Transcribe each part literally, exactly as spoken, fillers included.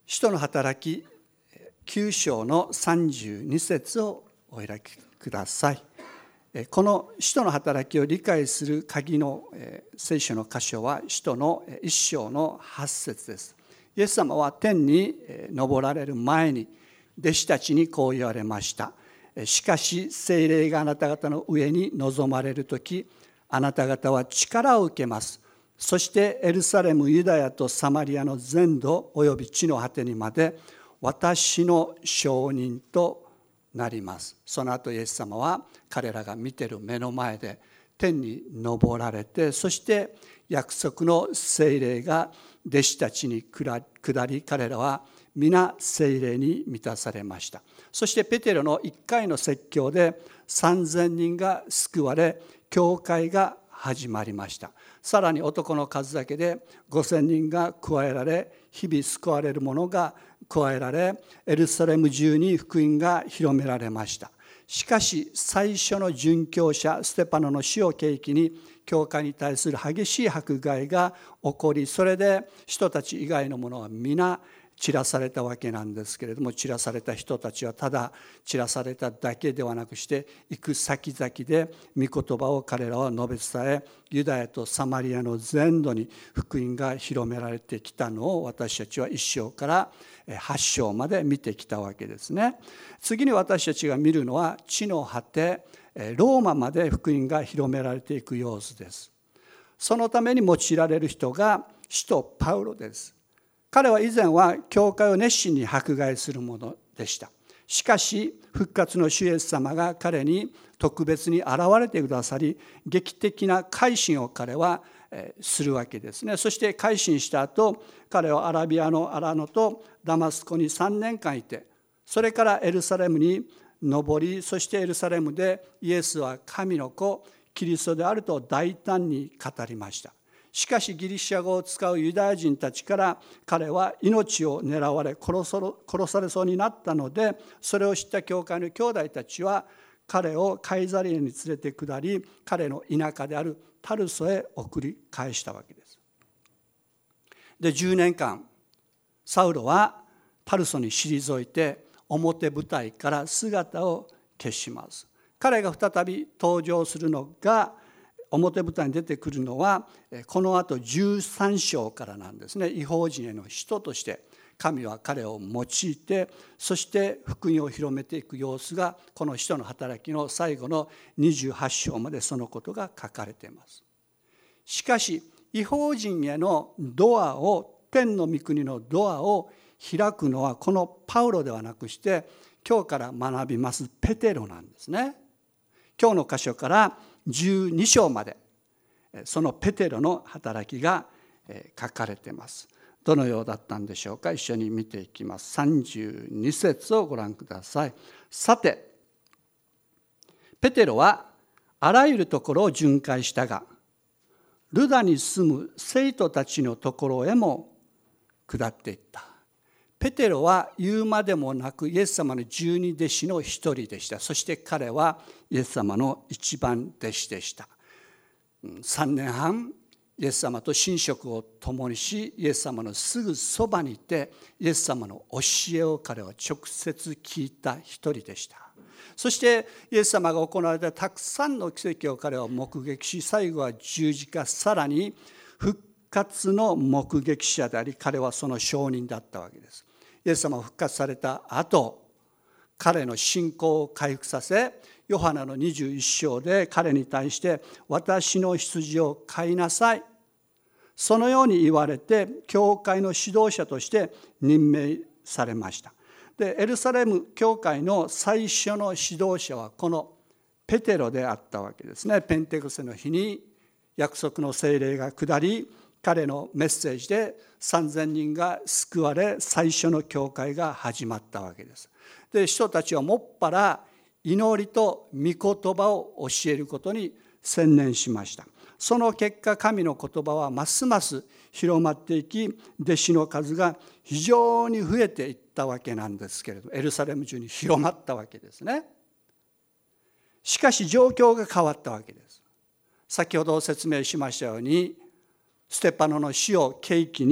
使徒の働ききゅう章のさんじゅうに節をお開きください。この使徒の働きを理解する鍵の聖書の箇所は使徒のいっ章のはち節です。イエス様は天に昇られる前に弟子たちにこう言われました。しかし聖霊があなた方の上に臨まれるとき、あなた方は力を受けます。そしてエルサレム、ユダヤとサマリアの全土および地の果てにまで私の証人となります。その後イエス様は彼らが見ている目の前で天に昇られて、そして約束の聖霊が弟子たちに下り、彼らは皆聖霊に満たされました。そしてペテロのいっかいの説教でさんぜんにんが救われ、教会が始まりました。さらに男の数だけでごせんにんが加えられ、日々救われる者が加えられ、エルサレム中に福音が広められました。しかし最初の殉教者ステパノの死を契機に教会に対する激しい迫害が起こり、それで人たち以外の者は皆散らされたわけなんですけれども、散らされた人たちはただ散らされただけではなくして、行く先々で御言葉を彼らは述べ伝え、ユダヤとサマリアの全土に福音が広められてきたのを私たちはいっ章からはち章まで見てきたわけですね。次に私たちが見るのは地の果てローマまで福音が広められていく様子です。そのために用いられる人が使徒パウロです。彼は以前は教会を熱心に迫害するものでした。しかし復活の主イエス様が彼に特別に現れてくださり、劇的な改心を彼はするわけですね。そして改心した後、彼はアラビアのアラノとダマスコにさんねんかんいて、それからエルサレムに登り、そしてエルサレムでイエスは神の子キリストであると大胆に語りました。しかしギリシャ語を使うユダヤ人たちから彼は命を狙われ殺されそうになったので、それを知った教会の兄弟たちは彼をカイザリアに連れて下り、彼の田舎であるタルソへ送り返したわけです。でじゅうねんかんサウロはタルソに退いて表舞台から姿を消します。彼が再び登場するのが、表舞台に出てくるのはこのあとじゅうさん章からなんですね。異邦人への使徒として神は彼を用いて、そして福音を広めていく様子がこの使徒の働きの最後のにじゅうはち章までそのことが書かれています。しかし異邦人へのドアを、天の御国のドアを開くのはこのパウロではなくして、今日から学びますペテロなんですね。今日の箇所からじゅうに章までそのペテロの働きが書かれています。どのようだったんでしょうか。一緒に見ていきます。さんじゅうに節をご覧ください。さてペテロはあらゆるところを巡回したが、ルダに住む生徒たちのところへも下っていった。ペテロは言うまでもなくイエス様の十二弟子の一人でした。そして彼はイエス様の一番弟子でした。さんねんはんイエス様と寝食を共にし、イエス様のすぐそばにいてイエス様の教えを彼は直接聞いた一人でした。そしてイエス様が行われたたくさんの奇跡を彼は目撃し、最後は十字架、さらに復活の目撃者であり、彼はその証人だったわけです。イエス様が復活された後、彼の信仰を回復させ、ヨハネのにじゅういっ章で彼に対して私の羊を飼いなさい、そのように言われて教会の指導者として任命されました。でエルサレム教会の最初の指導者はこのペテロであったわけですね。ペンテコステの日に約束の聖霊が下り、彼のメッセージでさんぜんにんが救われ、最初の教会が始まったわけです。で人たちはもっぱら祈りと御言葉を教えることに専念しました。その結果、神の言葉はますます広まっていき、弟子の数が非常に増えていったわけなんですけれど、エルサレム中に広まったわけですね。しかし状況が変わったわけです。先ほど説明しましたように、ステパノの死を契機に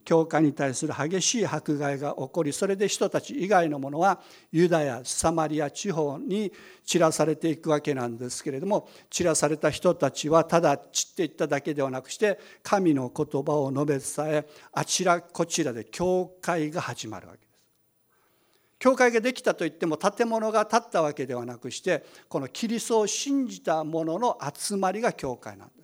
教会に対する激しい迫害が起こり、それで人たち以外のものはユダヤ、サマリア地方に散らされていくわけなんですけれども、散らされた人たちはただ散っていっただけではなくして、神の言葉を述べ伝え、あちらこちらで教会が始まるわけです。教会ができたといっても建物が建ったわけではなくして、このキリストを信じた者の集まりが教会なんです。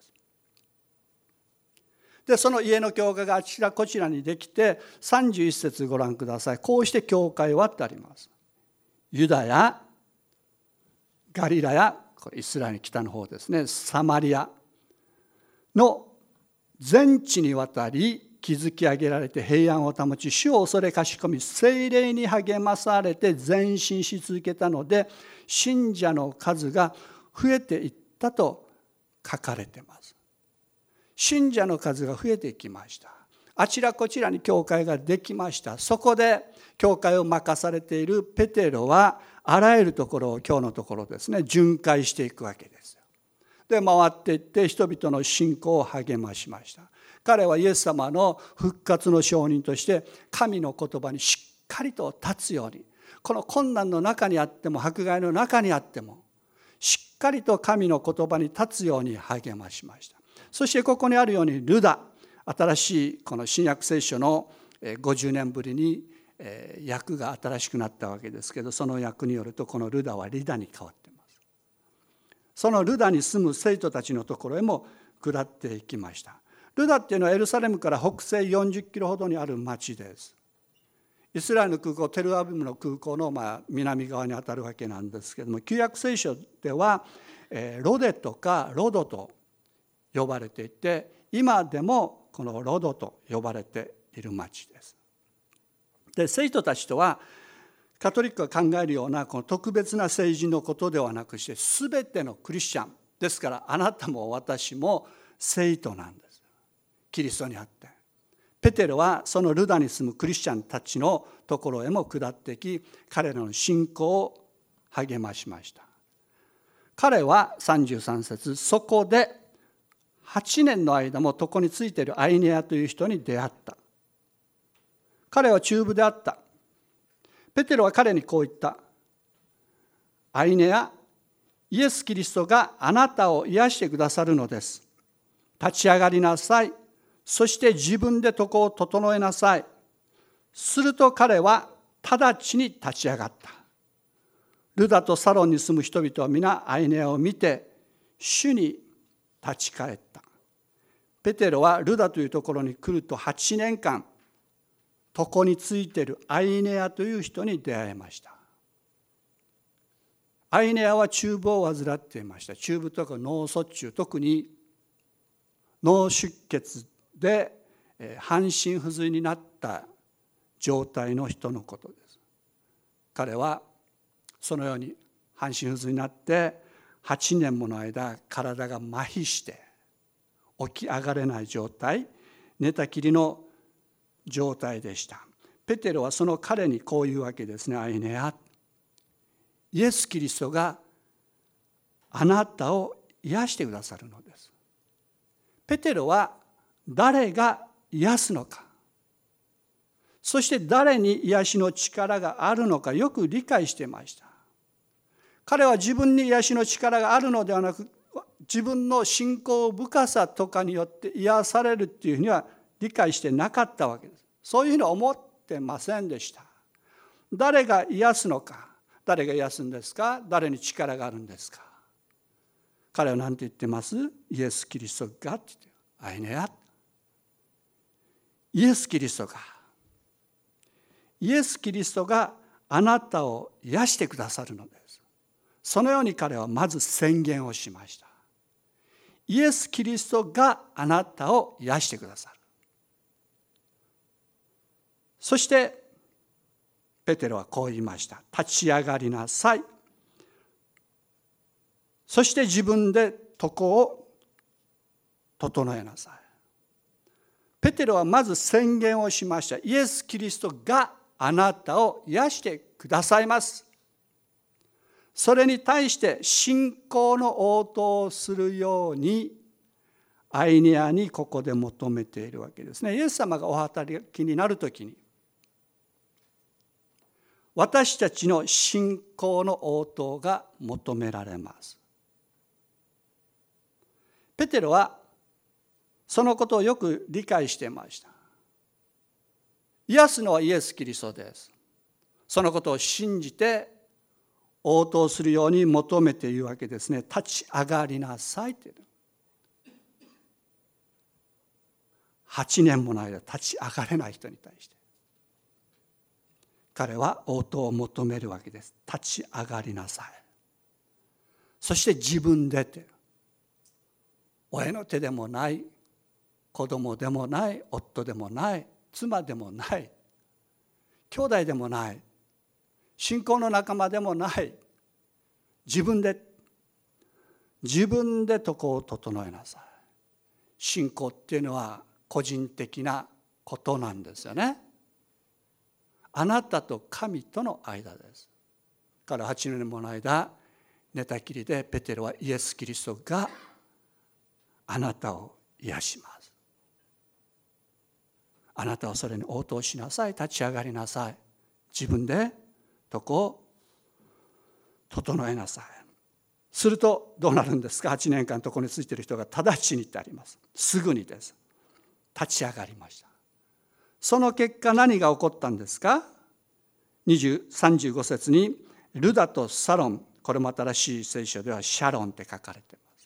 でその家の教会があちらこちらにできて、さんじゅういっ節ご覧ください。こうして教会はってあります。ユダヤ、ガリラヤ、これイスラエルの北の方ですね、サマリアの全地にわたり築き上げられて平安を保ち、主を恐れかしこみ、聖霊に励まされて前進し続けたので、信者の数が増えていったと書かれています。信者の数が増えていきました。あちらこちらに教会ができました。そこで教会を任されているペテロは、あらゆるところを今日のところですね、巡回していくわけです。で回っていって人々の信仰を励ましました。彼はイエス様の復活の証人として神の言葉にしっかりと立つように、この困難の中にあっても迫害の中にあってもしっかりと神の言葉に立つように励ましました。そしてここにあるようにルダ、新しいこの新約聖書のごじゅうねんぶりに訳が新しくなったわけですけど、その訳によるとこのルダはリダに変わっています。そのルダに住む生徒たちのところへも下っていきました。ルダっていうのはエルサレムから北西よんじゅっキロほどにある町です。イスラエルの空港、テルアビブの空港のまあ南側にあたるわけなんですけども、旧約聖書ではロデとかロドと呼ばれていて、今でもこのロドと呼ばれている町です。で生徒たちとはカトリックが考えるようなこの特別な聖人のことではなくして、全てのクリスチャンですから、あなたも私も聖徒なんです。キリストにあって。ペテロはそのルダに住むクリスチャンたちのところへも下っていき、彼らの信仰を励ましました。彼はさんじゅうさん節、そこではちねんの間も床についているアイネアという人に出会った。彼は中部であった。ペテロは彼にこう言った。アイネア、イエス・キリストがあなたを癒してくださるのです。立ち上がりなさい。そして自分で床を整えなさい。すると彼は直ちに立ち上がった。ルダとサロンに住む人々は皆アイネアを見て主に立ち返った。ペテロはルダというところに来るとはちねんかん床についているアイネアという人に出会いました。アイネアは中部を患っていました。中部とか脳卒中、特に脳出血で半身不随になった状態の人のことです。彼はそのように半身不随になってはちねんもの間体が麻痺して起き上がれない状態、寝たきりの状態でした。ペテロはその彼にこういうわけですね。アイネア、イエス・キリストがあなたを癒してくださるのです。ペテロは誰が癒すのか、そして誰に癒しの力があるのかよく理解していました。彼は自分に癒しの力があるのではなく、自分の信仰深さとかによって癒されるっていうふうには理解してなかったわけです。そういうふうに思ってませんでした。誰が癒すのか、誰が癒すんですか、誰に力があるんですか。彼は何て言ってます？イエス・キリストがって言って、アイネア、イエス・キリストがイエス・キリストがあなたを癒してくださるのです。そのように彼はまず宣言をしました。イエス・キリストがあなたを癒してくださる。そしてペテロはこう言いました。立ち上がりなさい。そして自分で床を整えなさい。ペテロはまず宣言をしました。イエス・キリストがあなたを癒してくださいます。それに対して信仰の応答をするように、 アイネアにここで求めているわけですね。イエス様がお働きになるときに、私たちの信仰の応答が求められます。ペテロはそのことをよく理解していました。癒すのはイエス・キリストです。そのことを信じて応答するように求めているわけですね。立ち上がりなさいって。はちねんもの間立ち上がれない人に対して彼は応答を求めるわけです。立ち上がりなさい。そして自分でって、親の手でもない、子供でもない、夫でもない、妻でもない、兄弟でもない、信仰の仲間でもない、自分で自分で床を整えなさい。信仰っていうのは個人的なことなんですよね。あなたと神との間です。からはちねんもの間寝たきりでペテロはイエス・キリストがあなたを癒します。あなたはそれに応答しなさい。立ち上がりなさい。自分で床を整えなさい。するとどうなるんですか。はちねんかん床についている人が直ちにってあります。すぐにです。立ち上がりました。その結果何が起こったんですか。さんじゅうご節にルダとサロン、これも新しい聖書ではシャロンって書かれています。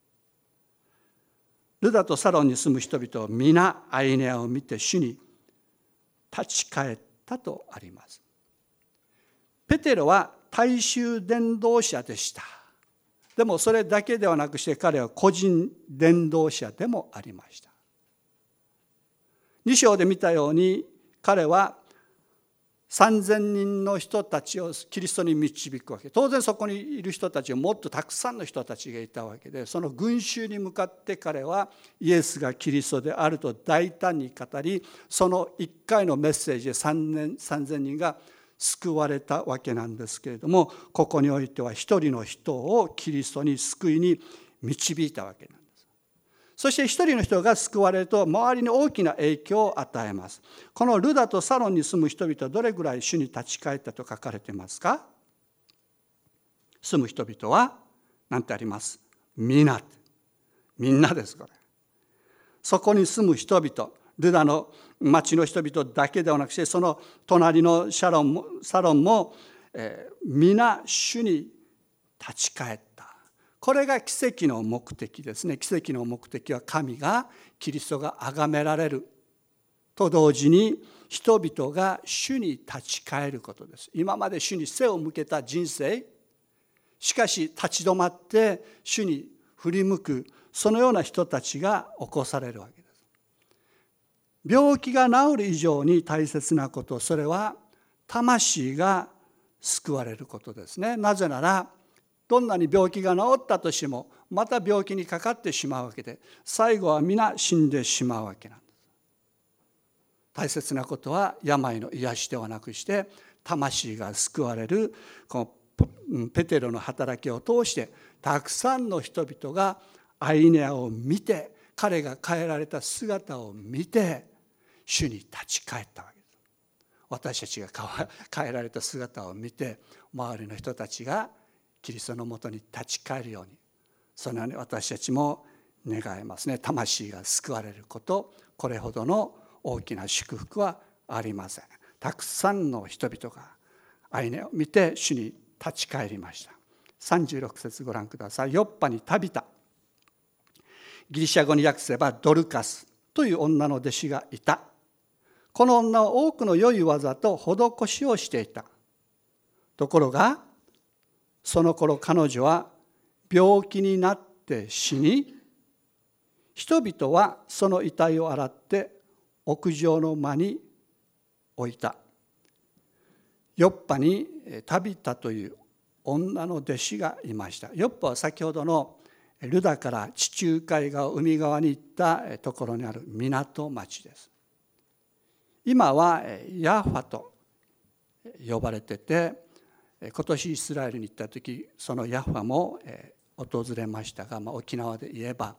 ルダとサロンに住む人々は皆アイネアを見て主に立ち返ったとあります。ペテロは大衆伝道者でした。でもそれだけではなくして彼は個人伝道者でもありました。に章で見たように彼はさんぜんにんの人たちをキリストに導くわけ。当然そこにいる人たちはもっとたくさんの人たちがいたわけで、その群衆に向かって彼はイエスがキリストであると大胆に語り、そのいっかいのメッセージでさんぜんにんが救われたわけなんですけれども、ここにおいては一人の人をキリストに救いに導いたわけなんです。そして一人の人が救われると周りに大きな影響を与えます。このルダとサロンに住む人々はどれぐらい主に立ち返ったと書かれていますか。住む人々は何てあります。みな、みんなです。これそこに住む人々、ルダの町の人々だけではなくて、その隣のシャロンもサロンも、えー、皆主に立ち返った。これが奇跡の目的ですね。奇跡の目的は神がキリストが崇められると同時に人々が主に立ち返ることです。今まで主に背を向けた人生、しかし立ち止まって主に振り向く、そのような人たちが起こされるわけです。病気が治る以上に大切なこと、それは魂が救われることですね。なぜならどんなに病気が治ったとしてもまた病気にかかってしまうわけで、最後は皆死んでしまうわけなんです。大切なことは病の癒しではなくして魂が救われる、このペテロの働きを通してたくさんの人々がアイネアを見て、彼が変えられた姿を見て主に立ち返ったわけです。私たちが変えられた姿を見て周りの人たちがキリストのもとに立ち返るように、そのように私たちも願いますね。魂が救われること、これほどの大きな祝福はありません。たくさんの人々がアイネを見て主に立ち返りました。さんじゅうろく節ご覧ください。ヨッパにタビタ、ギリシャ語に訳せばドルカスという女の弟子がいた。この女は多くの良い技と施しをしていた。ところがその頃彼女は病気になって死に、人々はその遺体を洗って屋上の間に置いた。ヨッパにタビタという女の弟子がいました。ヨッパは先ほどのルダから地中海側、海側に行ったところにある港町です。今はヤファと呼ばれてて、今年イスラエルに行った時、そのヤファも訪れましたが、まあ、沖縄で言えば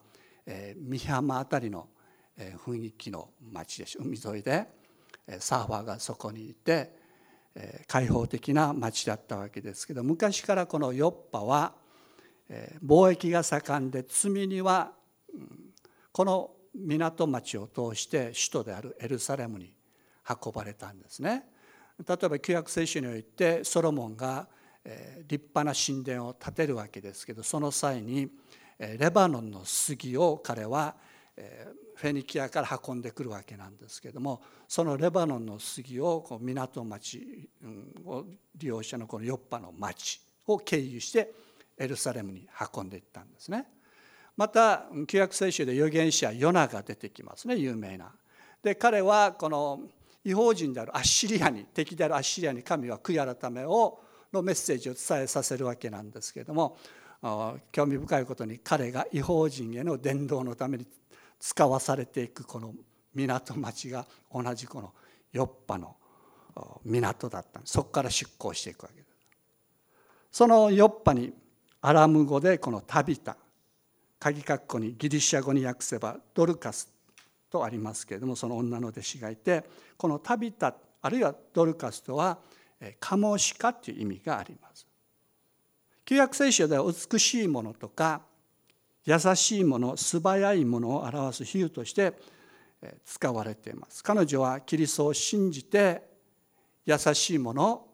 美浜あたりの雰囲気の町です。海沿いでサーファーがそこにいて開放的な町だったわけですけど、昔からこのヨッパは貿易が盛んで、積にはこの港町を通して首都であるエルサレムに運ばれたんですね。例えば旧約聖書においてソロモンが立派な神殿を建てるわけですけど、その際にレバノンの杉を彼はフェニキアから運んでくるわけなんですけども、そのレバノンの杉をこう港町を利用者のこのヨッパの町を経由してエルサレムに運んでいったんですね。また旧約聖書で預言者ヨナが出てきますね、有名な。で彼はこの異邦人であるアッシリアに、敵であるアッシリアに神は悔い改めをのメッセージを伝えさせるわけなんですけれども、興味深いことに彼が異邦人への伝道のために使わされていくこの港町が同じこのヨッパの港だったんです。そこから出港していくわけです。そのヨッパにアラム語でこのタビタ、鍵括弧にギリシャ語に訳せばドルカスとありますけれども、その女の弟子がいて、このタビタあるいはドルカスとはカモシカという意味があります。旧約聖書では美しいものとか優しいもの、素早いものを表す比喩として使われています。彼女はキリストを信じて優しいもの、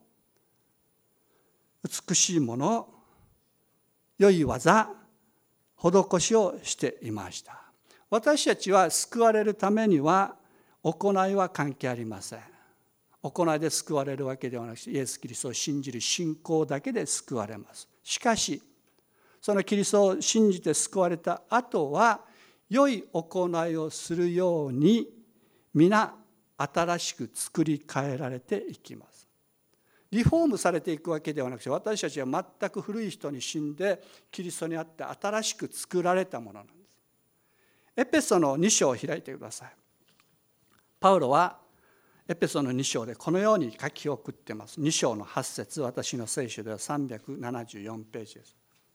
美しいもの、良い技、施しをしていました。私たちは救われるためには行いは関係ありません。行いで救われるわけではなくて、イエス・キリストを信じる信仰だけで救われます。しかしそのキリストを信じて救われた後は、良い行いをするように皆新しく作り変えられていきます。リフォームされていくわけではなくて、私たちは全く古い人に死んでキリストにあって新しく作られたものなんです。エペソのに章を開いてください。パウロはエペソのに章でこのように書き送っています。に章のはち節、私の聖書ではさんびゃくななじゅうよんページです。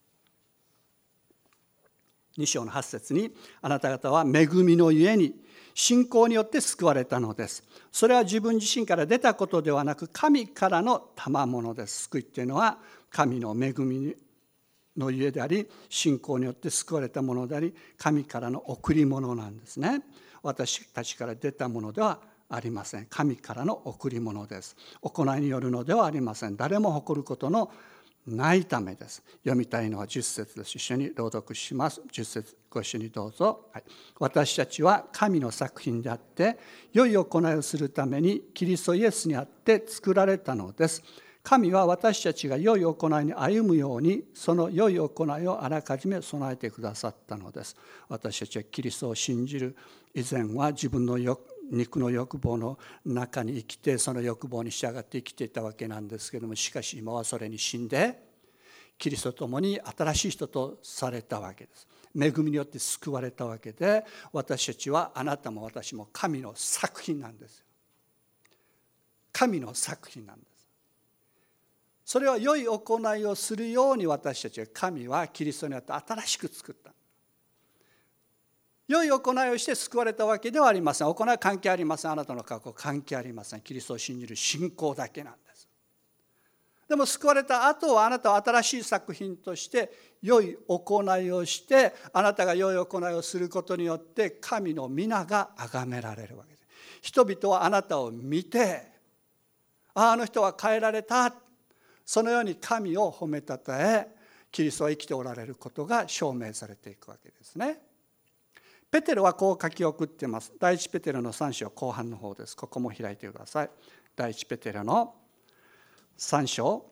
に章のはち節に、あなた方は恵みのゆえに信仰によって救われたのです。それは自分自身から出たことではなく、神からの賜物です。救いっていうのは神の恵みのゆえであり、信仰によって救われたものであり、神からの贈り物なんですね。私たちから出たものではありません。神からの贈り物です。行いによるのではありません。誰も誇ることのないためです。読みたいのはじゅっ節です。一緒に朗読します。じゅっ節ご一緒にどうぞ。はい、私たちは神の作品であって、良い行いをするためにキリストイエスにあって作られたのです。神は私たちが良い行いに歩むように、その良い行いをあらかじめ備えてくださったのです。私たちはキリストを信じる以前は自分の肉の欲望の中に生きて、その欲望に従って生きていたわけなんですけれども、しかし今はそれに死んでキリストと共に新しい人とされたわけです。恵みによって救われたわけで、私たちは、あなたも私も神の作品なんですよ。神の作品なんです。それは良い行いをするように、私たちは、神はキリストにあって新しく作った。良い行いをして救われたわけではありません。行いは関係ありません。あなたの過去関係ありません。キリストを信じる信仰だけなんです。でも救われた後は、あなたは新しい作品として良い行いをして、あなたが良い行いをすることによって神の皆が崇められるわけです。人々はあなたを見て、ああ、あの人は変えられた、そのように神を褒めたたえ、キリストは生きておられることが証明されていくわけですね。ペテロはこう書き送っています。第一ペテロのさん章後半の方です。ここも開いてください。第一ペテロのさん章。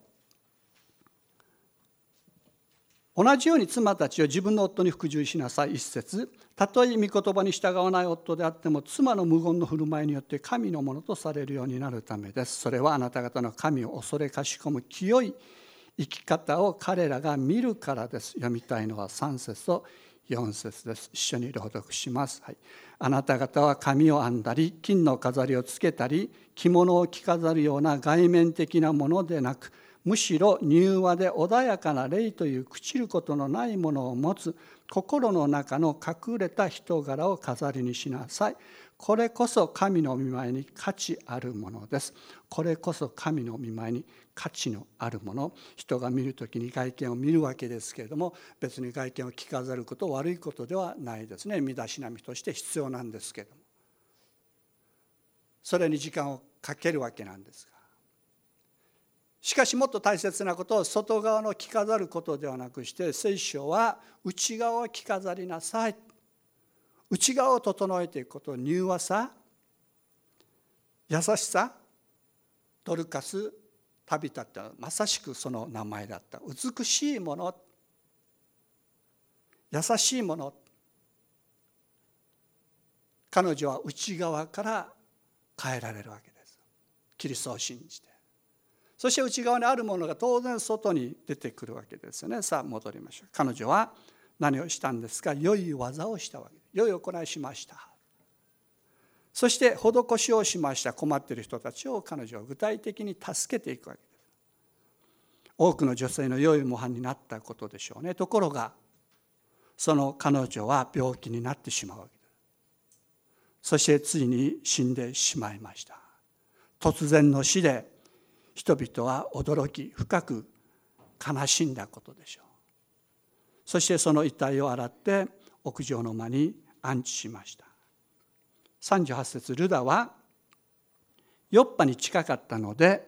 同じように妻たちを自分の夫に服従しなさい。一節。たとえ御言葉に従わない夫であっても、妻の無言の振る舞いによって神のものとされるようになるためです。それはあなた方の神を恐れかしこむ清い生き方を彼らが見るからです。読みたいのはさん節とよん節です。一緒に朗読します。はい、あなた方は髪を編んだり、金の飾りをつけたり、着物を着飾るような外面的なものでなく、 むしろ柔和で穏やかな霊という朽ちることのないものを持つ心の中の隠れた人柄を飾りにしなさい。これこそ神の御前に価値あるものです。これこそ神の御前に価値のあるもの。人が見るときに外見を見るわけですけれども、別に外見を着飾ること悪いことではないですね。身だしなみとして必要なんですけれども、それに時間をかけるわけなんですが、しかしもっと大切なことは外側の着飾ることではなくして、聖書は内側を着飾りなさい。内側を整えていくこと、柔和さ、優しさ、ドルカス、タビタってのはまさしくその名前だった。美しいもの、優しいもの。彼女は内側から変えられるわけです。キリストを信じて。そして内側にあるものが当然外に出てくるわけですよね。さあ戻りましょう。彼女は何をしたんですか？良い技をしたわけです。良い行いしました。そして施しをしました。困っている人たちを彼女は具体的に助けていくわけです。多くの女性の良い模範になったことでしょうね。ところがその彼女は病気になってしまうわけです。そしてついに死んでしまいました。突然の死で人々は驚き深く悲しんだことでしょう。そしてその遺体を洗って屋上の間に安置しました。さんじゅうはち節、ルダはヨッパに近かったので、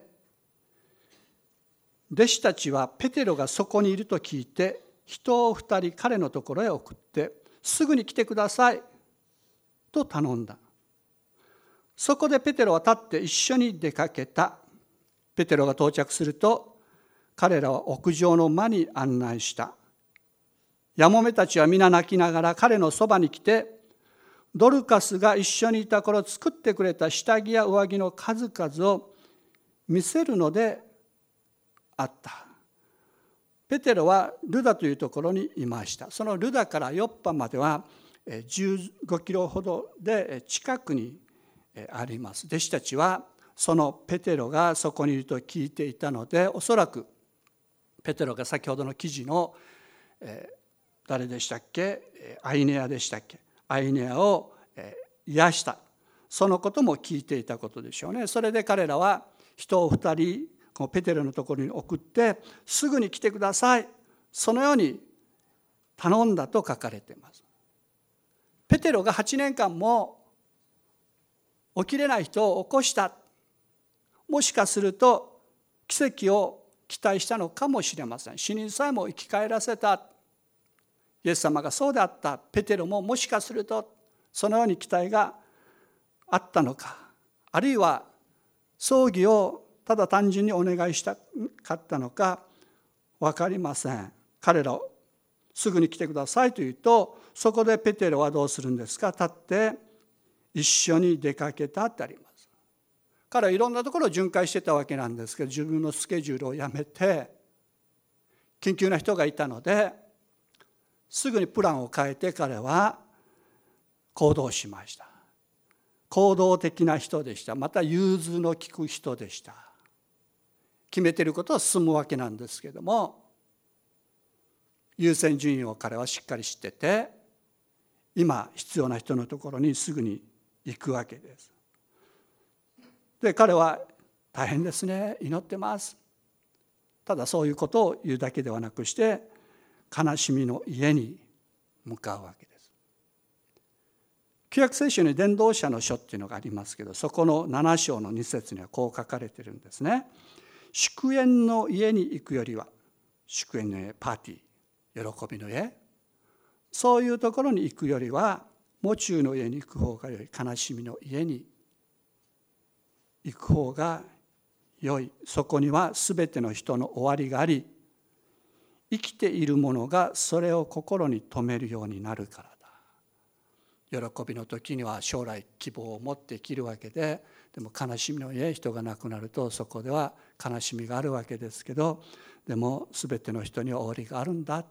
弟子たちはペテロがそこにいると聞いて人を二人彼のところへ送って、すぐに来てくださいと頼んだ。そこでペテロは立って一緒に出かけた。ペテロが到着すると彼らは屋上の間に案内した。やもめたちは皆泣きながら彼のそばに来て、ドルカスが一緒にいた頃作ってくれた下着や上着の数々を見せるのであった。ペテロはルダというところにいました。そのルダからヨッパまではじゅうごキロほどで近くにあります。弟子たちはそのペテロがそこにいると聞いていたので、おそらくペテロが先ほどの記事の、えー、誰でしたっけ、アイネアでしたっけ、アイネアを、えー、癒した、そのことも聞いていたことでしょうね。それで彼らは人を二人このペテロのところに送って、すぐに来てください、そのように頼んだと書かれています。ペテロがはちねんかんも起きれない人を起こした、もしかすると奇跡を期待したのかもしれません。死人さえも生き返らせたイエス様がそうであった。ペテロももしかするとそのように期待があったのか、あるいは葬儀をただ単純にお願いしたかったのか分かりません。彼らをすぐに来てくださいと言うと、そこでペテロはどうするんですか？立って一緒に出かけたってあります。彼はいろんなところを巡回してたわけなんですけど、自分のスケジュールをやめて、緊急な人がいたのですぐにプランを変えて彼は行動しました。行動的な人でした。また融通の利く人でした。決めていることは進むわけなんですけども、優先順位を彼はしっかり知ってて、今必要な人のところにすぐに行くわけです。で、彼は大変ですね、祈ってます。ただそういうことを言うだけではなくして、悲しみの家に向かうわけです。旧約聖書に伝道者の書っていうのがありますけど、そこのなな章のに節にはこう書かれてるんですね。祝宴の家に行くよりは、祝宴の家、パーティー、喜びの家、そういうところに行くよりは、喪中の家に行く方がよい、悲しみの家に行く方が良い。そこにはすべての人の終わりがあり、生きている者がそれを心に留めるようになるからだ。喜びの時には将来希望を持って生きるわけで、でも悲しみの家、人が亡くなるとそこでは悲しみがあるわけですけど、でもすべての人には終わりがあるんだ。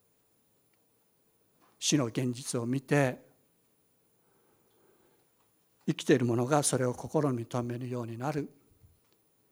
死の現実を見て、生きている者がそれを心に留めるようになる。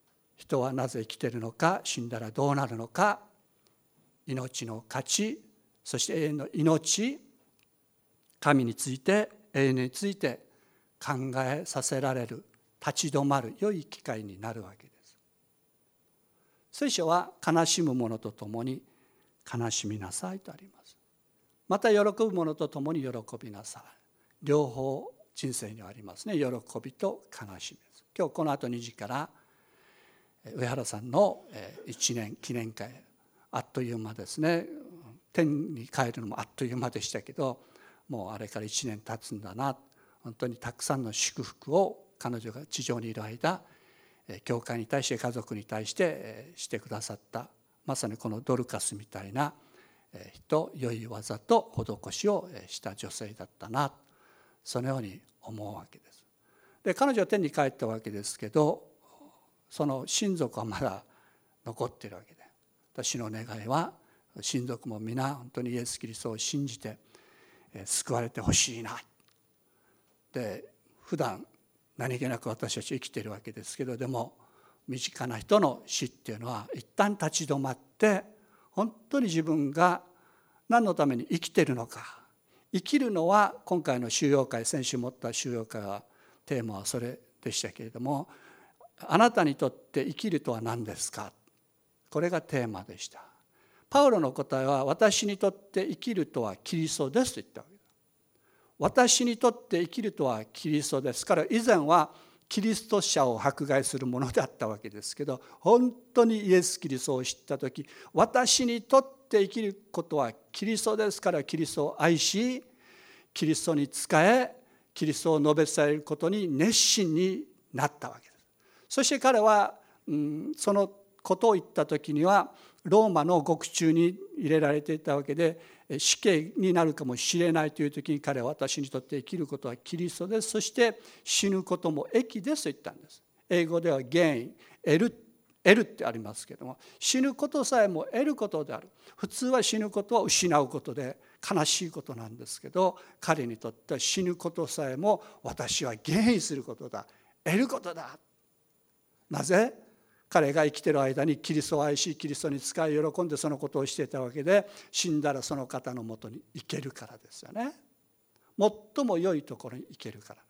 人はなぜ生きているのか、死んだらどうなるのか、命の価値、そして永遠の命、神について、永遠について考えさせられる、立ち止まる良い機会になるわけです。聖書は悲しむ者とともに悲しみなさいとあります。また喜ぶ者とともに喜びなさい。両方人生にはありますね。喜びと悲しみです。今日この後にじから上原さんのいちねん記念会、あっという間ですね。天に帰るのもあっという間でしたけど、もうあれからいちねん経つんだな。本当にたくさんの祝福を彼女が地上にいる間、教会に対して家族に対してしてくださった、まさにこのドルカスみたいな人、良い技と施しをした女性だったな、そのように思うわけです。で、彼女は天に帰ったわけですけど、その親族はまだ残っているわけで、私の願いは親族も皆本当にイエス・キリストを信じて救われてほしいな。で、普段何気なく私たち生きているわけですけど、でも身近な人の死っていうのは一旦立ち止まって、本当に自分が何のために生きているのか。生きるのは今回の修養会、先週持った修養会はテーマはそれでしたけれども、あなたにとって生きるとは何ですか。これがテーマでした。パウロの答えは、私にとって生きるとはキリストですと言ったわけです。私にとって生きるとはキリストです。彼は以前はキリスト者を迫害するものであったわけですけど、本当にイエス・キリストを知ったとき、私にとって生きることはキリストですから、キリストを愛し、キリストに仕え、キリストを述べ伝えることに熱心になったわけです。そして彼は、うん、そのことを言ったときには、ローマの獄中に入れられていたわけで、死刑になるかもしれないという時に彼は、私にとって生きることはキリストです。そして死ぬことも益ですと言ったんです。英語ではゲイン、得る、得るってありますけども、死ぬことさえも得ることである。普通は死ぬことは失うことで悲しいことなんですけど、彼にとっては死ぬことさえも私はゲインすることだ、得ることだ。なぜ？彼が生きている間にキリストを愛し、キリストに仕え喜んでそのことをしていたわけで、死んだらその方のもとに行けるからですよね。最も良いところに行けるから。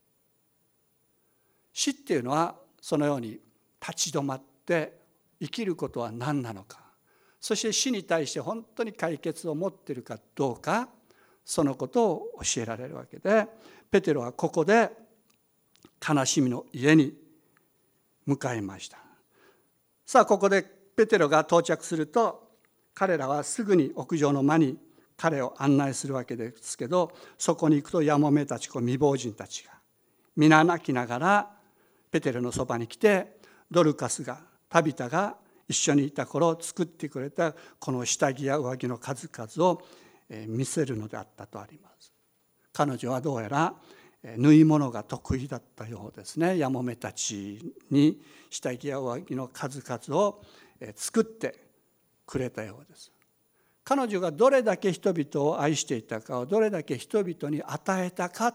死っていうのはそのように立ち止まって生きることは何なのか、そして死に対して本当に解決を持っているかどうか、そのことを教えられるわけで、ペテロはここで悲しみの家に向かいました。さあ、ここでペテロが到着すると、彼らはすぐに屋上の間に彼を案内するわけですけど、そこに行くとやもめたち、未亡人たちが皆泣きながらペテロのそばに来て、ドルカスがタビタが一緒にいた頃作ってくれたこの下着や上着の数々を見せるのであったとあります。彼女はどうやら縫い物が得意だったようですね。やもめたちに下着や上着の数々を作ってくれたようです。彼女がどれだけ人々を愛していたかを、どれだけ人々に与えたか、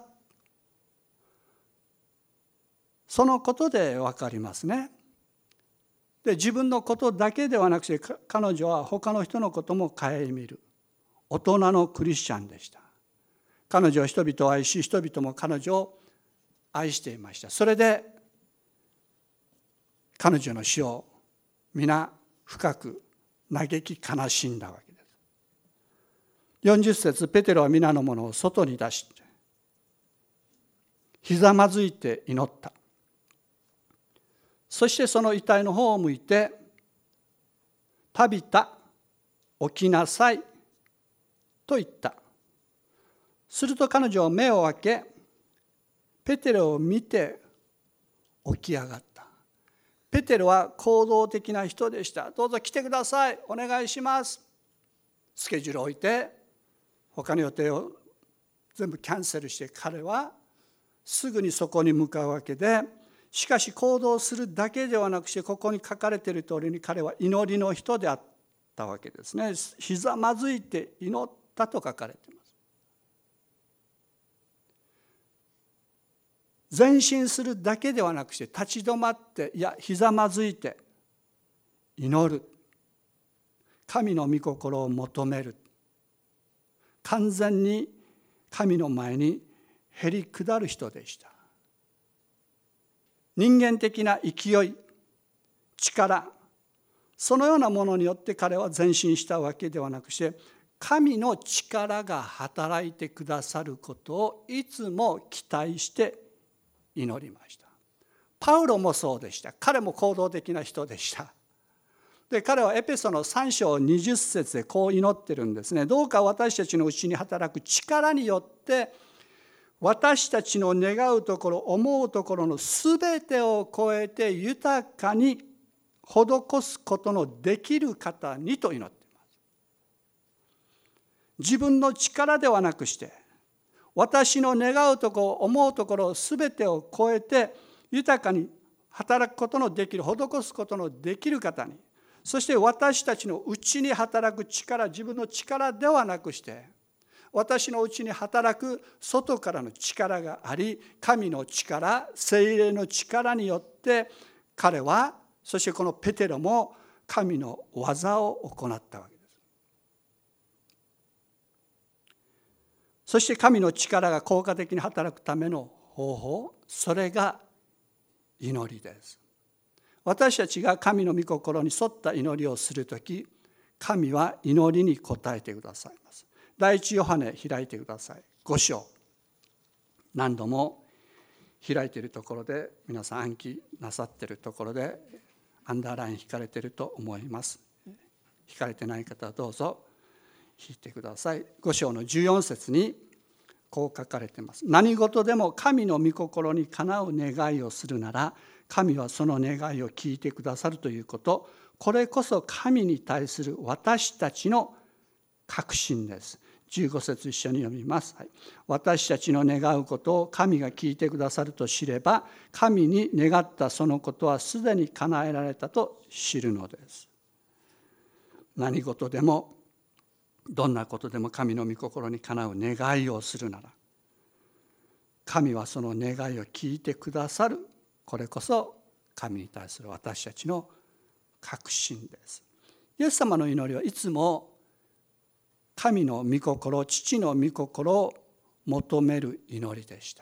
そのことで分かりますね。で、自分のことだけではなくて、彼女は他の人のことも顧みる大人のクリスチャンでした。彼女は人々を愛し、人々も彼女を愛していました。それで彼女の死を皆深く嘆き悲しんだわけです。よんじゅっ節、ペテロは皆の者を外に出してひざまずいて祈った。そしてその遺体の方を向いて、タビタ、起きなさいと言った。すると彼女は目を開け、ペテロを見て起き上がった。ペテロは行動的な人でした。どうぞ来てください、お願いします。スケジュールを置いて、他の予定を全部キャンセルして、彼はすぐにそこに向かうわけで、しかし行動するだけではなくして、ここに書かれている通りに彼は祈りの人であったわけですね。ひざまずいて祈ったと書かれています。前進するだけではなくして、立ち止まって、いやひざまずいて祈る、神の御心を求める、完全に神の前にへり下る人でした。人間的な勢い、力、そのようなものによって彼は前進したわけではなくして、神の力が働いてくださることをいつも期待して祈りました。パウロもそうでした。彼も行動的な人でした。で、彼はエペソのさん章にじゅっ節でこう祈ってるんですね。どうか私たちのうちに働く力によって私たちの願うところ、思うところのすべてを超えて豊かに施すことのできる方にと祈っています。自分の力ではなくして、私の願うところ、思うところすべてを超えて豊かに働くことのできる、施すことのできる方に、そして私たちのうちに働く力、自分の力ではなくして、私のうちに働く外からの力があり、神の力、聖霊の力によって彼は、そしてこのペテロも神の技を行ったわけです。そして神の力が効果的に働くための方法、それが祈りです。私たちが神の御心に沿った祈りをするとき、神は祈りに応えてくださいます。第一ヨハネ開いてください。ご章。何度も開いているところで、皆さん暗記なさっているところで、アンダーライン引かれていると思います。引かれてない方はどうぞ引いてください。ご章のじゅうよん節にこう書かれています。何事でも神の御心にかなう願いをするなら、神はその願いを聞いてくださるということ、これこそ神に対する私たちの確信です。じゅうご節一緒に読みます。はい、私たちの願うことを神が聞いてくださると知れば、神に願ったそのことはすでに叶えられたと知るのです。何事でも、どんなことでも神の御心にかなう願いをするなら、神はその願いを聞いてくださる。これこそ神に対する私たちの確信です。イエス様の祈りはいつも神の御心、父の御心を求める祈りでした。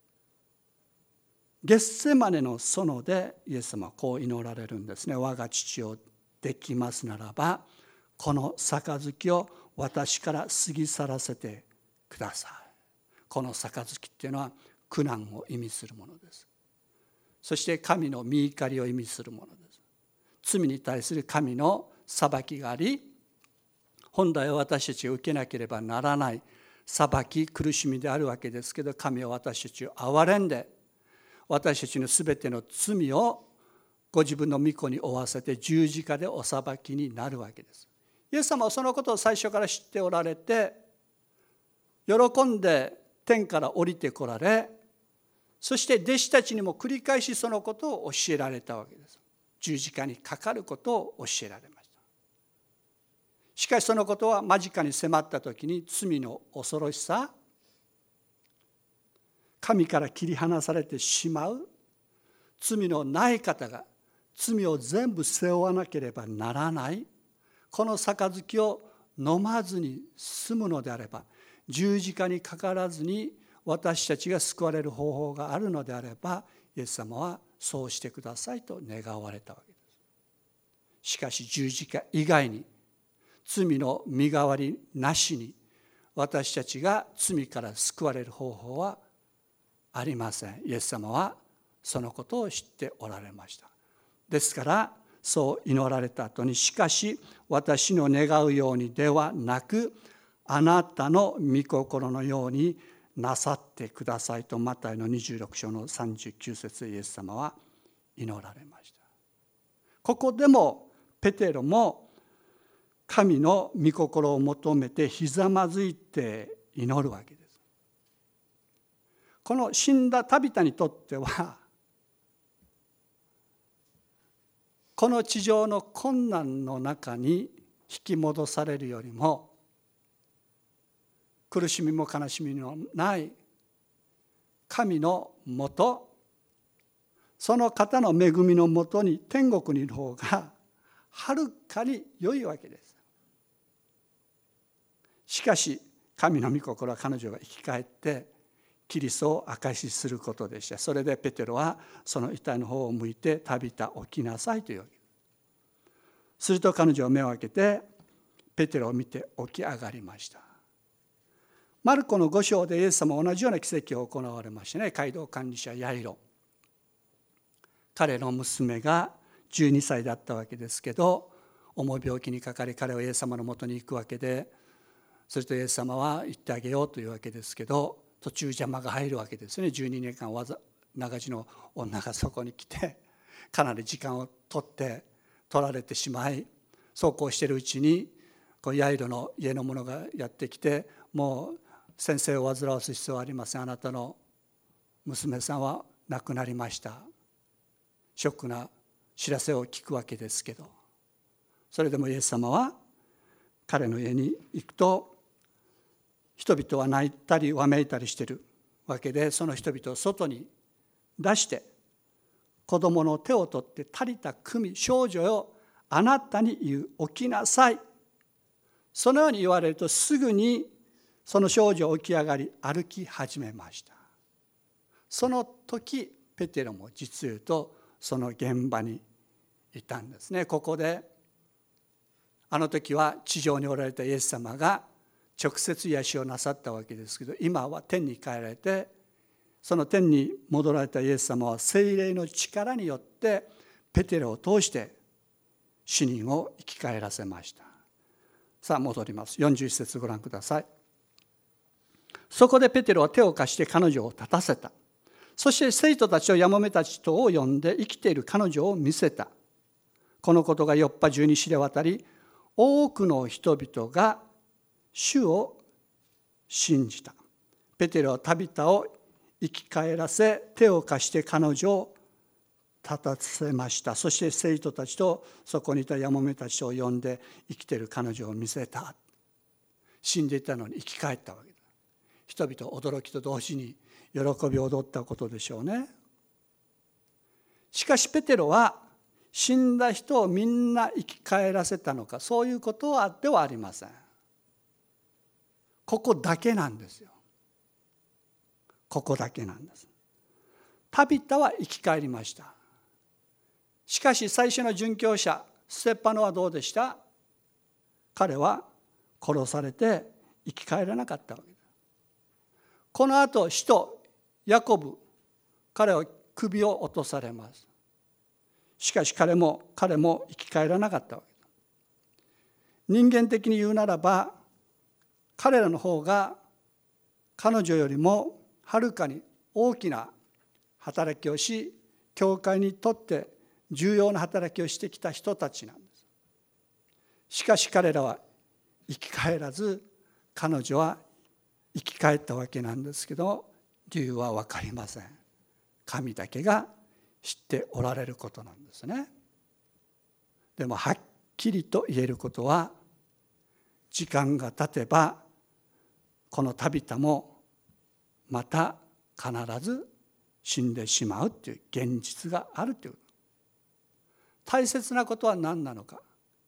ゲッセマネの園でイエス様はこう祈られるんですね。我が父をできますならば、この杯を私から過ぎ去らせてください。この杯っていうのは苦難を意味するものです。そして神の御怒りを意味するものです。罪に対する神の裁きがあり、本来は私たちが受けなければならない裁き、苦しみであるわけですけど、神は私たちを憐れんで、私たちのすべての罪をご自分の御子に負わせて十字架でお裁きになるわけです。イエス様はそのことを最初から知っておられて、喜んで天から降りてこられ、そして弟子たちにも繰り返しそのことを教えられたわけです。十字架にかかることを教えられました。しかしそのことは間近に迫った時に罪の恐ろしさ、神から切り離されてしまう、罪のない方が罪を全部背負わなければならない、この杯を飲まずに済むのであれば、十字架にかからずに私たちが救われる方法があるのであれば、イエス様はそうしてくださいと願われたわけです。しかし十字架以外に、罪の身代わりなしに私たちが罪から救われる方法はありません。イエス様はそのことを知っておられました。ですからそう祈られた後に、しかし私の願うようにではなく、あなたの御心のようになさってくださいと、マタイのにじゅうろく章のさんじゅうきゅう節でイエス様は祈られました。ここでもペテロも神の御心を求めてひざまずいて祈るわけです。この死んだタビタにとっては、この地上の困難の中に引き戻されるよりも、苦しみも悲しみのない神のもと、その方の恵みのもとに天国にいる方がはるかに良いわけです。しかし神の御心は彼女が生き返ってキリストを証しすることでした。それでペテロはその遺体の方を向いて、タビタ起きなさいというわけ。すると彼女は目を開けてペテロを見て起き上がりました。マルコのご章でイエス様は同じような奇跡を行われましたね。街道管理者ヤイロ、彼の娘がじゅうにさいだったわけですけど、重い病気にかかり彼はイエス様のもとに行くわけで、それとイエス様は行ってあげようというわけですけど、途中邪魔が入るわけですね。じゅうにねんかんわざ長地の女がそこに来てかなり時間を取って取られてしまい、そうこうしているうちにこうヤイロの家の者がやってきて、もう先生を煩わす必要はありません、あなたの娘さんは亡くなりました。ショックな知らせを聞くわけですけど、それでもイエス様は彼の家に行くと、人々は泣いたりわめいたりしているわけで、その人々を外に出して子供の手を取って、足りた組少女よあなたに言う、起きなさい。そのように言われるとすぐにその少女起き上がり歩き始めました。その時ペテロも実言うとその現場にいたんですね。ここであの時は地上におられたイエス様が直接癒しをなさったわけですけど、今は天に帰られて、その天に戻られたイエス様は聖霊の力によってペテロを通して死人を生き返らせました。さあ戻ります。よんじゅういち節ご覧ください。そこでペテロは手を貸して彼女を立たせた。そして生徒たちとやもめたちとを呼んで生きている彼女を見せた。このことがヨッパ中に知れ渡り、多くの人々が主を信じた。ペテロはタビタを生き返らせ、手を貸して彼女を立たせました。そして生徒たちとそこにいたやもめたちを呼んで生きている彼女を見せた。死んでいたのに生き返ったわけだ。人々驚きと同時に喜びを踊ったことでしょうね。しかしペテロは死んだ人をみんな生き返らせたのか、そういうことはではありません。ここだけなんですよ。ここだけなんです。タビタは生き返りました。しかし最初の殉教者ステパノはどうでした？彼は殺されて生き返らなかったわけです。この後使徒ヤコブ、彼は首を落とされます。しかし彼も彼も生き返らなかったわけです。人間的に言うならば、彼らの方が彼女よりもはるかに大きな働きをし、教会にとって重要な働きをしてきた人たちなんです。しかし彼らは生き返らず、彼女は生き返ったわけなんですけど、理由は分かりません。神だけが知っておられることなんですね。でもはっきりと言えることは、時間が経てばこのタビタもまた必ず死んでしまうという現実があるという。大切なことは何なのか。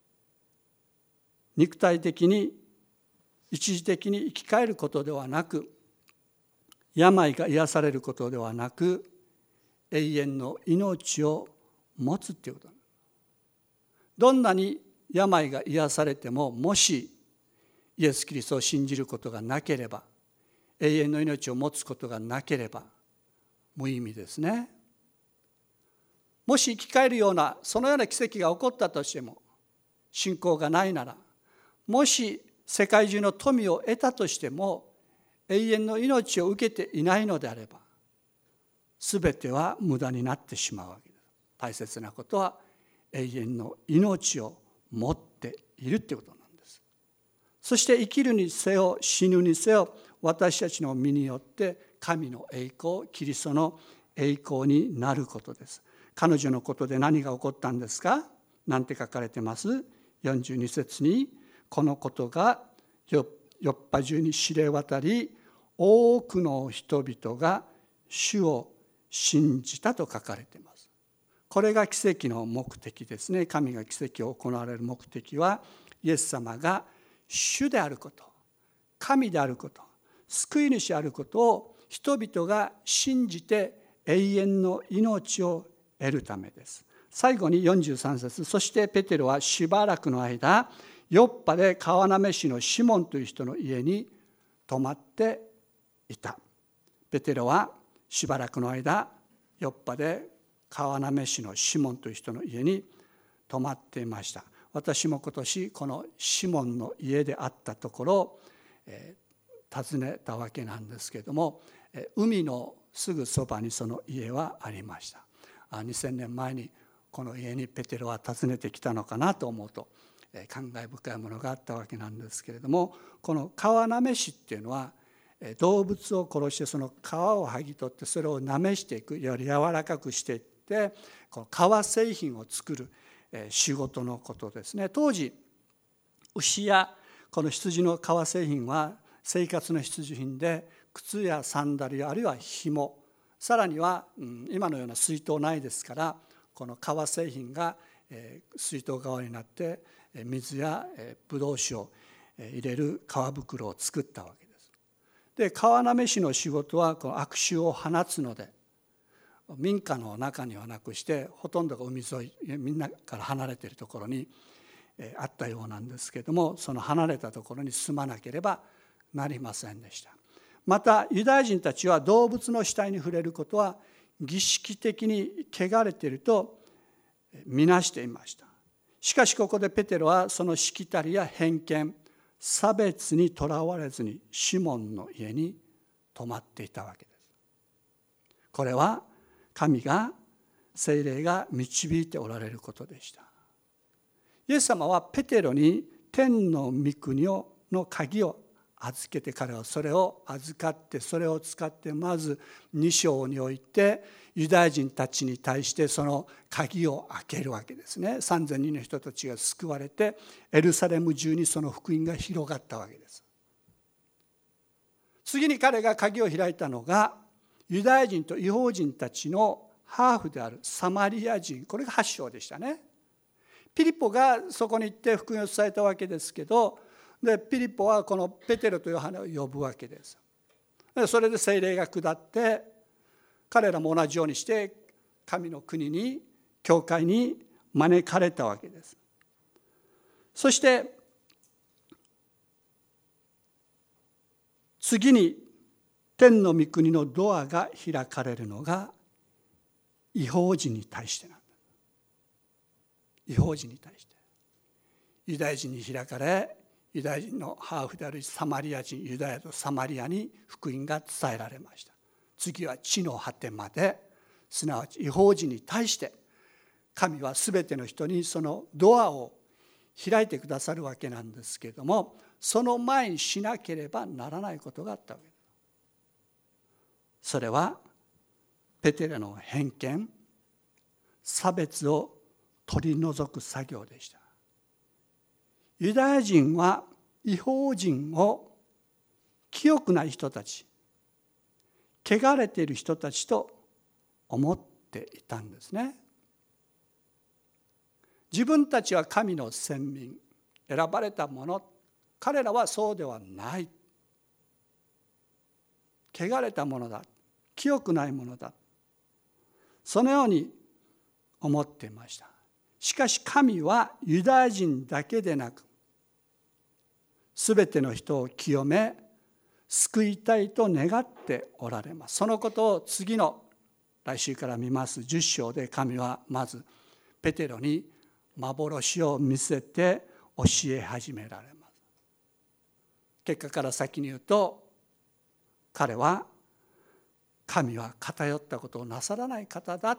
肉体的に一時的に生き返ることではなく、病が癒されることではなく、永遠の命を持つということ。どんなに病が癒されても、もしイエス・キリストを信じることがなければ、永遠の命を持つことがなければ無意味ですね。もし生き返るようなそのような奇跡が起こったとしても、信仰がないなら、もし世界中の富を得たとしても、永遠の命を受けていないのであれば、すべては無駄になってしまうわけです。大切なことは永遠の命を持っているということなんです。そして生きるにせよ死ぬにせよ、私たちの身によって神の栄光、キリストの栄光になることです。彼女のことで何が起こったんですか？なんて書かれてます？よんじゅうに節に、このことがヨッパ中に知れ渡り、多くの人々が主を信じたと書かれています。 これが奇跡の目的ですね。神が奇跡を行われる目的は、イエス様が主であること、神であること、救い主であることを人々が信じて永遠の命を得るためです。最後によんじゅうさん節、そしてペテロはしばらくの間、ヨッパで川滑市のシモンという人の家に泊まっていた。ペテロはしばらくの間、ヨッパで川滑市のシモンという人の家に泊まっていました。私も今年このシモンの家であったところを、えー、訪ねたわけなんですけれども、えー、海のすぐそばにその家はありました。あにせんねんまえにこの家にペテロは訪ねてきたのかなと思うと、えー、感慨深いものがあったわけなんですけれども、この川滑しっていうのは動物を殺してその皮を剥ぎ取ってそれをなめしていく、より柔らかくしていってこの革製品を作る仕事のことですね。当時牛やこの羊の革製品は生活の必需品で、靴やサンダルやあるいは紐、さらには今のような水筒ないですから、この革製品が水筒代わりになって水やブドウ酒を入れる革袋を作ったわけです。で、川滑しの仕事はこの悪臭を放つので、民家の中にはなくしてほとんどが海沿い、みんなから離れているところにあったようなんですけれども、その離れたところに住まなければなりませんでした。またユダヤ人たちは動物の死体に触れることは儀式的に汚れていると見なしていました。しかしここでペテロはそのしきたりや偏見、差別にとらわれずにシモンの家に泊まっていたわけです。これは神が、聖霊が導いておられることでした。イエス様はペテロに天の御国の鍵を預けて、彼はそれを預かって、それを使ってまずに章においてユダヤ人たちに対してその鍵を開けるわけですね。さんぜんにんの人たちが救われて、エルサレム中にその福音が広がったわけです。次に彼が鍵を開いたのが、ユダヤ人と異邦人たちのハーフであるサマリア人、これがはち章でしたね。ピリポがそこに行って福音を伝えたわけですけど、でピリポはこのペテロとヨハネを呼ぶわけです。それで聖霊が下って、彼らも同じようにして神の国に、教会に招かれたわけです。そして次に天の御国のドアが開かれるのが異邦人に対してなんだ。異邦人に対して、ユダヤ人に開かれ、ユダヤ人のハーフであるサマリア人、ユダヤとサマリアに福音が伝えられました。次は地の果てまで、すなわち異邦人に対して神はすべての人にそのドアを開いてくださるわけなんですけれども、その前にしなければならないことがあったわけです。それはペテロの偏見、差別を取り除く作業でした。ユダヤ人は異邦人を清くない人たち、汚れている人たちと思っていたんですね。自分たちは神の選民、選ばれた者、彼らはそうではない。汚れたものだ、清くないものだ、そのように思っていました。しかし神はユダヤ人だけでなく、すべての人を清め、救いたいと願っておられます。そのことを次の来週から見ますじゅっ章で、神はまずペテロに幻を見せて教え始められます。結果から先に言うと、彼は神は偏ったことをなさらない方だ。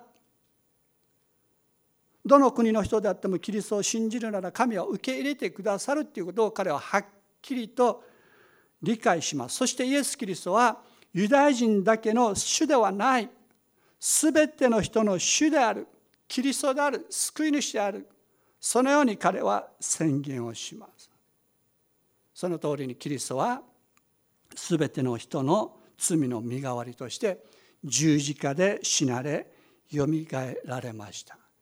どの国の人であってもキリストを信じるなら神は受け入れてくださるということを彼ははっきりと理解します。そしてイエス・キリストはユダヤ人だけの主ではない、すべての人の主である、キリストである、救い主である。そのように彼は宣言をします。その通りにキリストはすべての人の罪の身代わりとして十字架で死なれ、よみがえられました。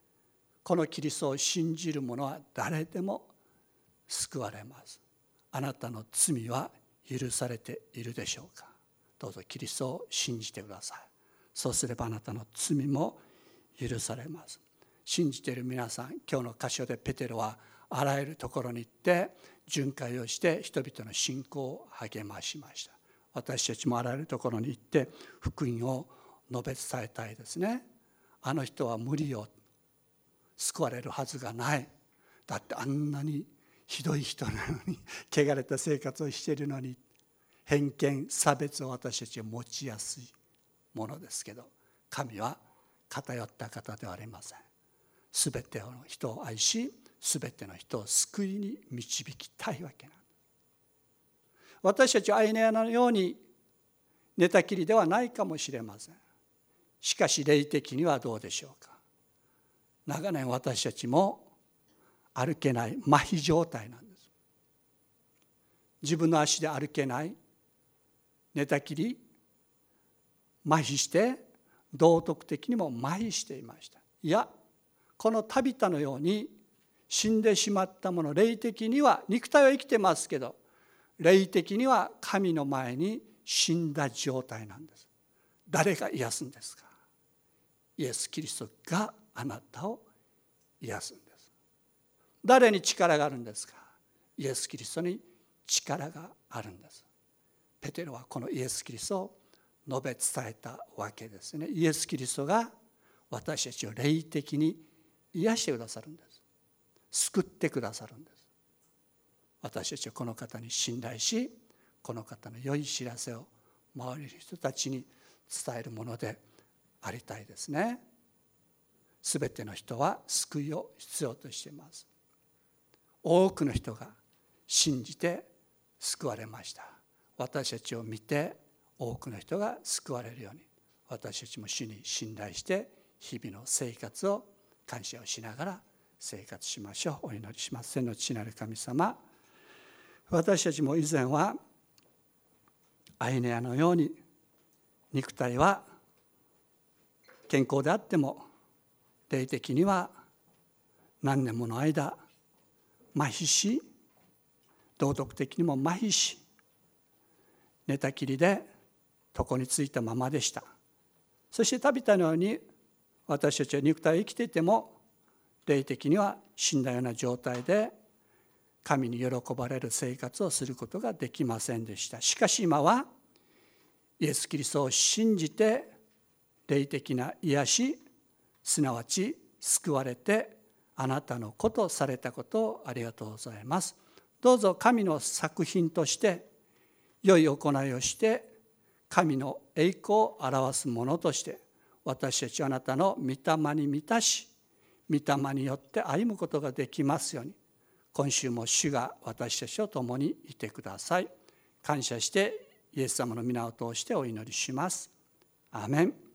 このキリストを信じる者は誰でも救われます。あなたの罪は許されているでしょうか。どうぞキリストを信じてください。そうすればあなたの罪も許されます。信じている皆さん、今日の箇所でペテロはあらゆるところに行って巡回をして人々の信仰を励ましました。私たちもあらゆるところに行って福音を述べ伝えたいですね。あの人は無理よ、救われるはずがない。だってあんなにひどい人なのに、汚れた生活をしているのに、偏見差別を私たちは持ちやすいものですけど、神は偏った方ではありません。すべての人を愛し、すべての人を救いに導きたいわけなんです。私たちはアイネアのように寝たきりではないかもしれません。しかし霊的にはどうでしょうか。長年私たちも歩けない麻痺状態なんです。自分の足で歩けない、寝たきり、麻痺して道徳的にも麻痺していました。いや、このタビタのように死んでしまったもの、霊的には肉体は生きてますけど、霊的には神の前に死んだ状態なんです。誰が癒すんですか。イエス・キリストがあなたを癒すんです。誰に力があるんですか。イエス・キリストに力があるんです。ペテロはこのイエス・キリストを述べ伝えたわけですね。イエス・キリストが私たちを霊的に癒してくださるんです。救ってくださるんです。私たちはこの方に信頼し、この方の良い知らせを周りの人たちに伝えるものでありたいですね。すべての人は救いを必要としています。多くの人が信じて救われました。私たちを見て多くの人が救われるように、私たちも主に信頼して日々の生活を感謝をしながら生活しましょう。お祈りします。天の父なる神様、私たちも以前はアイネアのように肉体は健康であっても霊的には何年もの間麻痺し、道徳的にも麻痺し、寝たきりで床についたままでした。そしてタビタのように私たちは肉体を生きていても霊的には死んだような状態で神に喜ばれる生活をすることができませんでした。しかし今はイエス・キリストを信じて霊的な癒し、すなわち救われてあなたの子とされたことをありがとうございます。どうぞ神の作品として良い行いをして神の栄光を表すものとして私たちはあなたの御霊に満たし、御霊によって歩むことができますように、今週も主が私たちと共にいてください。感謝してイエス様の皆を通してお祈りします。アーメン。